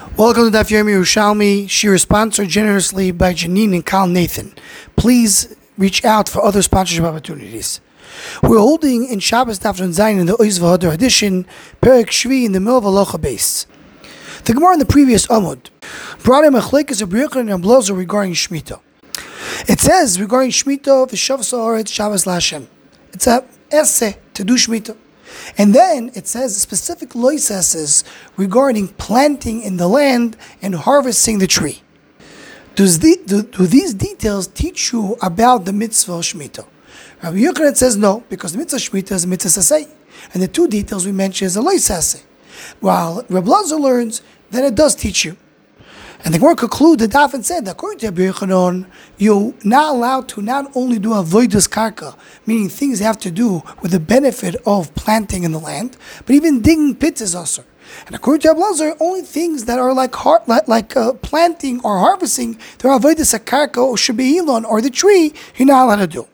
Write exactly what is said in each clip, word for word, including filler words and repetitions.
Welcome to Daf Yomi Yerushalmi. Shir is sponsored generously by Janine and Kal Nathan. Please reach out for other sponsorship opportunities. We're holding in Shabbos Daf Zayin in the Oiz V'Hadar edition, Perek Shvi in the middle of Halacha base. The Gemara in the previous Amud brought him a chlekes of Rabbi Yochanan and Blazer regarding Shemitah. It says regarding Shemitah, V'Shavas Haaretz Shabbos LaHashem. It's a essay to do Shemitah. And then it says specific loisases regarding planting in the land and harvesting the tree. Does the, do, do these details teach you about the mitzvah of Shemitah? Rabbi Yochanan says no, because the mitzvah of Shemitah is a mitzvah saseh. And the two details we mentioned is a loisaseh. While Rabbi Lazar learns that it does teach you. And the Gemara concluded the daf and said that according to Rabbi Yochanan, you're not allowed to not only do avodas karka, meaning things have to do with the benefit of planting in the land, but even digging pits is also. And according to Rabbi Lazar, only things that are like har- like, like uh, planting or harvesting, they're avodas karka or shebeilon or the tree, you're not allowed to do.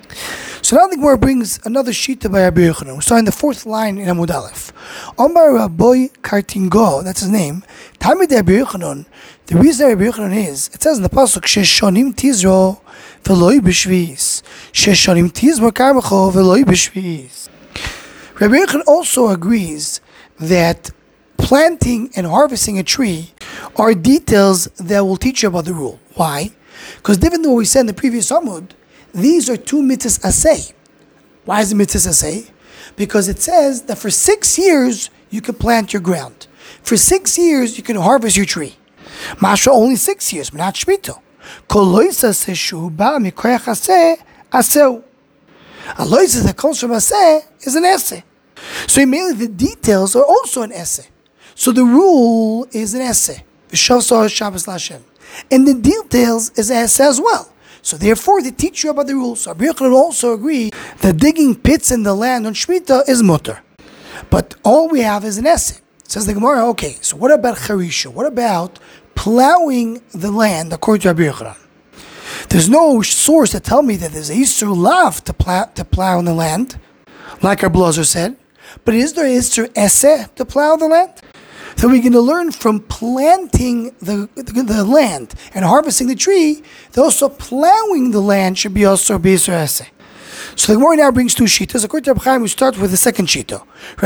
So now the Gemara brings another shita by Rabbi Yochanan. We're starting the fourth line in Amud Aleph. Omar Rabbi Kartingo, that's his name. Talmid Rabbi Yochanan. The reason Rabbi Yochanan is, it says in the pasuk, Sheshonim tizro v'loi b'shvi'is. Sheshonim tizro karmecho v'loi b'shvi'is. Rabbi Yochanan also agrees that planting and harvesting a tree are details that will teach you about the rule. Why? Because different than what we said in the previous Amud, these are two mitzvahs aseh. Why is it mitzvahs aseh? Because it says that for six years you can plant your ground. For six years you can harvest your tree. Masha only six years, but not Shemitah. Kol loisa seshu ba mikoyach aseh aseu. A loisa that comes from aseh is an essay. So mainly the details are also an essay. So the rule is an essay. V'shavas haaretz Shabbos LaHashem. And the details is an essay as well. So therefore, they teach you about the rules. So Rabbi Yochanan also agree that digging pits in the land on Shemitah is mutter. But all we have is an essay. Says the Gemara, okay, so what about charisha? What about plowing the land according to Rabbi Yochanan? There's no source to tell me that there's a Yisur Lav to plow, to plow in the land, like our Blazer said. But is there Yisur Eseh to plow the land? So we're going to learn from planting the, the, the land and harvesting the tree, that also plowing the land should be also B'Yisur Eseh. So the Gemara now brings two shitas. According to Rabbi Chaim, we start with the second shita.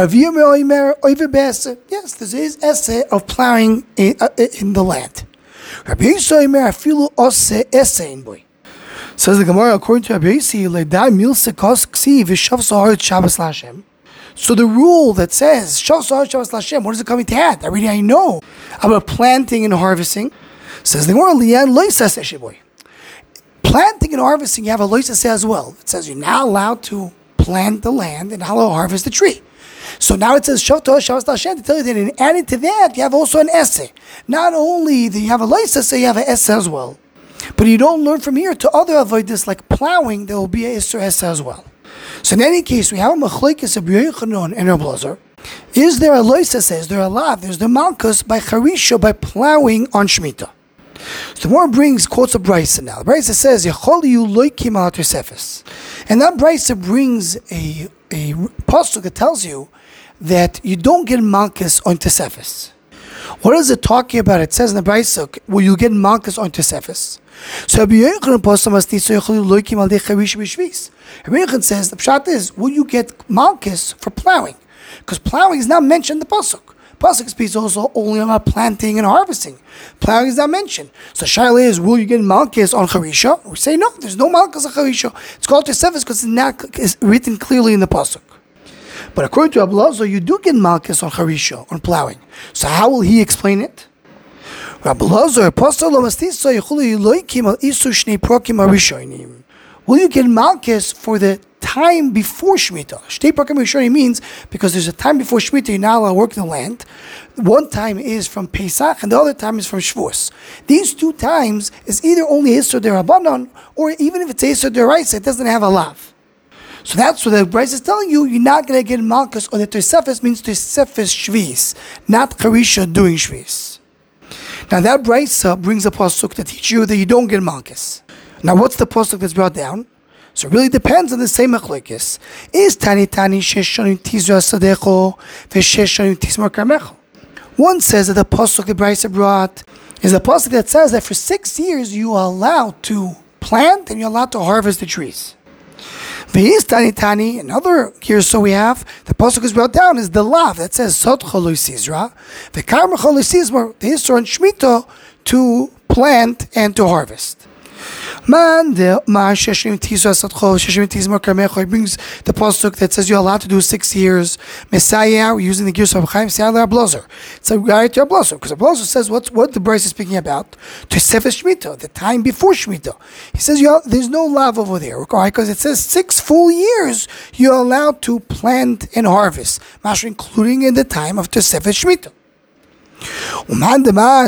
Yes, this is essay of plowing in, uh, in the land. Rabbi Yisrael afilu ose essay in boy. Says the Gemara, according to Rabbi Yisrael, le'dai milse kos ksiv v'shavas haaretz Shabbos LaHashem. So the rule that says Shavas haaretz Shabbos LaHashem, what is it coming to add? Already I know about planting and harvesting. Says the Gemara, liyan loisas eshe boy. Planting and harvesting, you have a loisas as well. It says you're not allowed to plant the land and not allowed to harvest the tree. So now it says Shavas haaretz Shabbos LaHashem to tell you that in adding to that, you have also an essay. Not only do you have a loisas, you have an essay as well. But you don't learn from here to other avodas like plowing, there will be a Yisur essay as well. So in any case, we have a machlekes of Rabbi Yochanan and Rabbi Lazar. Is there a loisas? Is there a lav? There's the malchus by charisha, by plowing on Shemitah. So the more brings quotes a brisa now. The brisa says Yechol yu loikim al tosefes, and that brisa brings a a pasuk that tells you that you don't get malchus on tosefes. What is it talking about? It says in the brisa, will you get malchus on tosefes? So Rabbi Yochanan pasuk must so Yechol yu loikim al de charisha b'shvis. Rabbi Yochanan says the pshat is, will you get malchus for plowing? Because plowing is not mentioned in the pasuk. Pasuk speaks also only about planting and harvesting. Plowing is not mentioned. So Shaila is, will you get malchus on charisha? We say no, there's no malchus on charisha. It's called tosefes because it's not it's written clearly in the pasuk. But according to Rabbi Lazar, you do get malchus on charisha, on plowing. So how will he explain it? Rabbi Lazar, will you get malchus for the time before Shemitah? Shtei prakim rishonim means because there's a time before Shemitah you're not allowed to work in the land. One time is from Pesach and the other time is from Shavuos. These two times is either only Yisur Derabanan or even if it's Yisur Deraisa, it doesn't have a lav. So that's what the Bryce is telling you. You're not going to get malchus on the tosefes means tosefes shvis, not charisha doing shvis. Now that Bryce brings a pasuk to teach you that you don't get malchus. Now what's the pasuk that's brought down? So it really depends on the same machlokes. Is tani tani shesh shonim tizra sadecho v'shesh shonim tizmar karmecho? One says that the pasuk the Brisa brought is a pasuk that says that for six years you are allowed to plant and you're allowed to harvest the trees. V'yis tani tani, another here so we have, the pasuk is brought down is the lav that says sot cholu sizra, v'karma cholu sizmor, the Isra and Shemitah to plant and to harvest. Man the ma sheshim tizu asat chol sheshim tizmor karmecho. He brings the pasuk that says you're allowed to do six years. Messiah, we're using the gears of Chaim Messiah Blazer. It's a guy to a Blazer because a Blazer says what's what the Bryce is speaking about to Sefes Shemitah, the time before Shemitah. He says you there's no love over there, right? Because it says six full years you're allowed to plant and harvest, including in the time of Sefes Shemitah. According to Rabbi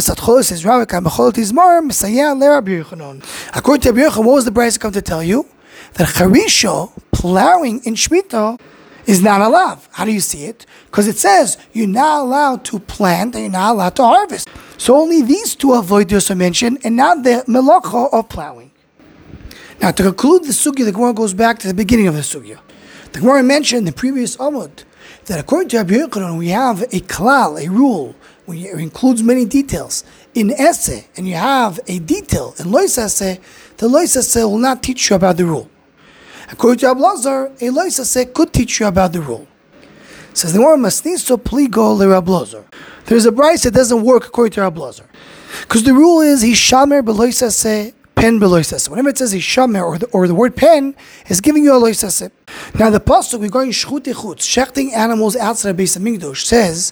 Yochanan, what was the Brisa come to tell you? That Charisha, plowing in Shemitah, is not allowed. How do you see it? Because it says you're not allowed to plant and you're not allowed to harvest. So only these two avoiders are mentioned and not the melacha of plowing. Now to conclude the sugya, the Gemara goes back to the beginning of the sugya. The Gemara mentioned in the previous Amud that according to Rabbi Yochanan, we have a klal, a rule, which includes many details. In Esse, and you have a detail in Lois Esse, the Lois Esse will not teach you about the rule. According to Ablazar, a Lois Esse could teach you about the rule. Says the Gemara, Masniso pligo le Ablazar. There's a Bryce that doesn't work according to Ablazar. Because the rule is, he shamer belois Esse, pen belois Esse. Whenever it says he shamer, or the, or the word pen, is giving you a Lois Esse. Now the pasuk regarding shchut echutz, shechting animals outside of Beis Hamikdash, says,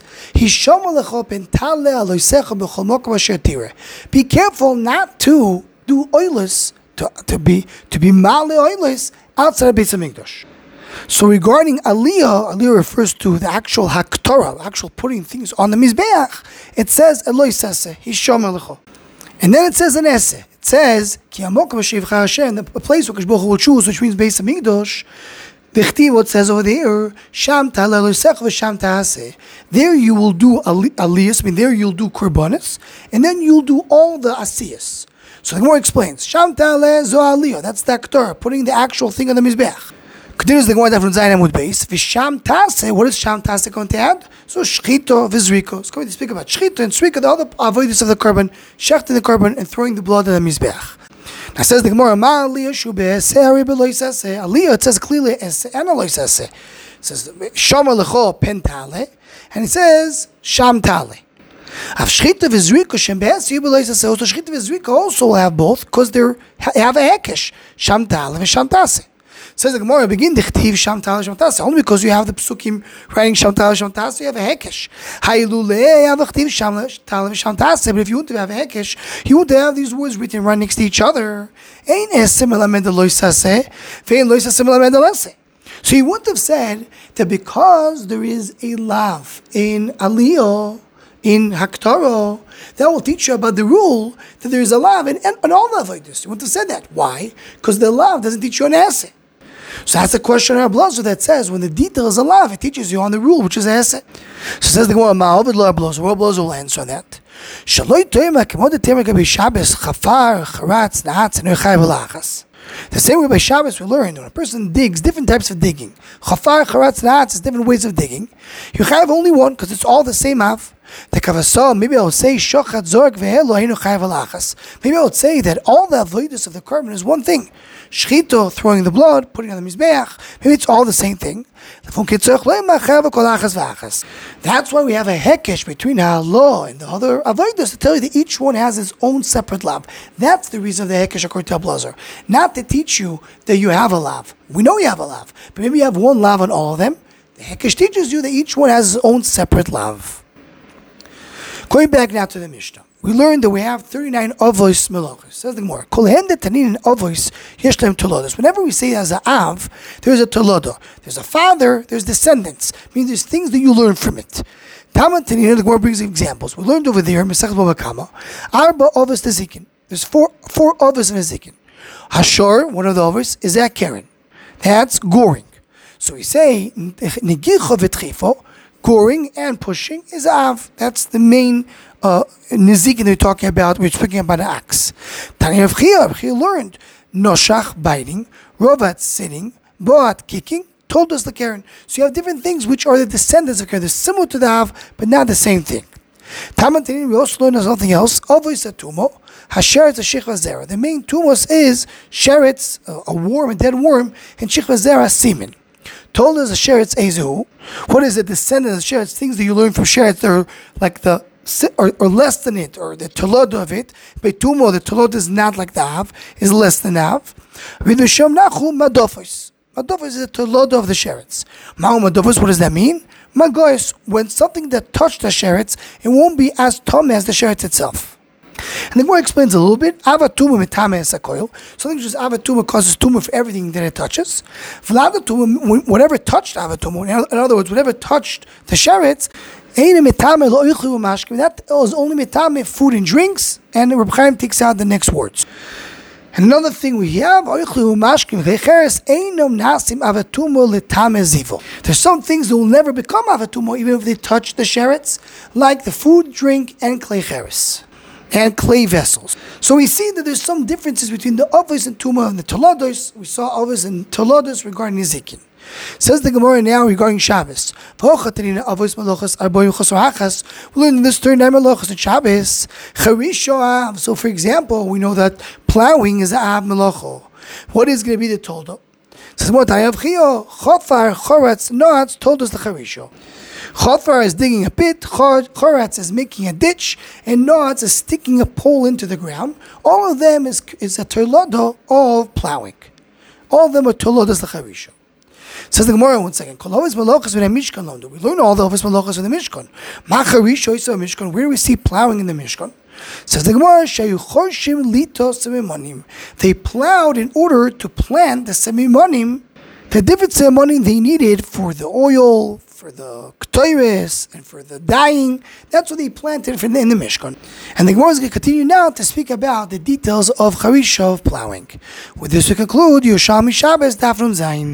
be careful not to do oilus, to, to be to be male oilus outside of Beis Hamikdash. So regarding aliyah, aliyah refers to the actual haktorah, the actual putting things on the mizbeach. It says Eloi sase, hishomer lecho, and then it says an esse. It says ki amok v'shivcha Hashem, the place where Kadosh Baruch Hu will choose, which means Beis Hamikdash. What says over there, Sham v'sham ta'aseh. There you will do aliyas, I mean there you'll do korbanos, and then you'll do all the asiyas. So the Gemara explains, Sham ta'aleh zo aliyah, that's the aktor, putting the actual thing on the mizbeach. Continues the Gemara from Zayin Amud Beis, v'sham ta'aseh, what is sham ta'aseh going to add? So shchito v'zriko. It's going to speak about shchito and zrika, the other avoidance of the korban, shechting the korban and throwing the blood on the mizbeach. Now says the Gemara, Ma aliyah shu be'eseh hari beloy saseh. Aliyah, it says clearly eseh and aloy saseh. It says shomer lecho pen tale, and it says sham tale. Av shchita v'zrika shem be'eseh beloy saseh. Also shchita v'zrika also have both because they have a hekesh, sham tale v'sham taseh. Says the Gemara, begin dichtiv sham tale sham taseh. Only because you have the psukim writing sham tale sham taseh, you have a hekesh. Hailulei have dichtiv sham tale sham taseh. But if you want to have a hekesh, you want to have these words written right next to each other. Ein esem elamed loy saseh, ve'ein loy saseh elamed leseh. So you wouldn't have said that because there is a lav in aliyah, in Haktaro, that will teach you about the rule that there is a lav in, in, in all the avodas. You wouldn't have said that. Why? Because the lav doesn't teach you an essay. So that's a question of Blazer that says when the detail is a lav, it teaches you on the rule, which is essay. So says the Gemara, Ma'ovid lo Blazer. What Blazer will answer on that? Shaloi toima kemod teima kabi Shabbos chafar charatz naatz and echay v'lachas. The same way by Shabbos we learned when a person digs different types of digging. Chafar charatz naatz is different ways of digging. You have only one because it's all the same av. The kavasah, maybe I would say shochat zorg ve'elo hainu chay v'lachas. Maybe I would say that all the avodas of the korban is one thing. Shchito, throwing the blood, putting it on the mizbeach. Maybe it's all the same thing. That's why we have a hekesh between ha'alo and the other avodas to tell you that each one has its own separate lav. That's the reason of the hekesh according to Blazer. Not to teach you that you have a lav. We know you have a lav, but maybe you have one lav on all of them. The hekesh teaches you that each one has its own separate lav. Going back now to the Mishnah. We learned that we have thirty-nine avos melachos. Says the Gemara, Kol hen detanin avos yesh lehem tolodos. Whenever we say as a av, there's a tolodo. There's a father, there's descendants. I mean, there's things that you learn from it. Tama tanin, the Gemara brings examples. We learned over there, Mesechus Bava Kama, arba avos tezikin. There's four four avos in a zikin. Hashor, one of the avos, is a Karen. That's goring. So we say, negicho v'tchifo, goring and pushing is av. That's the main uh, nizikin they're talking about. We're speaking about an axe. Tani Rav Chia, Rav Chia learned noshach, biting, rovat, sitting, boat, kicking, told us the Karen. So you have different things which are the descendants of Karen. They're similar to the av, but not the same thing. Tamatini, we also learn something else. Avos atumo, hasheretz shechva zera. The main tumos is sheretz, a worm, a dead worm, and shechva zera, semen. Told us a sheretz ezu. What is the descendant of sheretz? Things that you learn from sheretz that are like the or, or less than it, or the tolod of it. Betumo, the tolod is not like the av, is less than av. V'nusham nachu madofos. Madofos is the tolod of the sheretz. Ma'u madofos, what does that mean? Magoyos, when something that touched the sheretz, it won't be as tom as the sheretz itself. And the Gemara explains a little bit. Avatuma mitame esakoil. Something just avatuma causes tumor for everything that it touches. Vladatuma, whatever touched avatuma, in other words, whatever touched the sheretz, that is only mitame food and drinks, and Reb Chaim takes out the next words. And another thing we have, there's some things that will never become avatumo even if they touch the sheretz, like the food, drink, and clay cheres, and clay vessels. So we see that there's some differences between the avos and tuma and the tolados. We saw avos and tolados regarding Nezikin. Says the Gemara now regarding Shabbos. We learn in this thirty-nine melachos in Shabbos. So, for example, we know that plowing is a av melacho. What is going to be the toldo? Says more Tayav Chio, Chofar, Choratz, Noatz told us the Charisho. Chofar is digging a pit, Choratz is making a ditch, and Noatz is sticking a pole into the ground. All of them is, is a tolodo of plowing. All of them are tolodos the Charisho. Says the Gemara, one second. We learn all the Avos Malachos in the Mishkan. Macharisho is a Mishkan. Where do we see plowing in the Mishkan? Says the Gemara, they plowed in order to plant the semimonim, the different semimonim they needed for the oil, for the ktoiris, and for the dyeing. That's what they planted in the Mishkan. And the Gemara is going to continue now to speak about the details of Charisha of plowing. With this we conclude Yerushalmi Shabbos Daf Nun Zayin.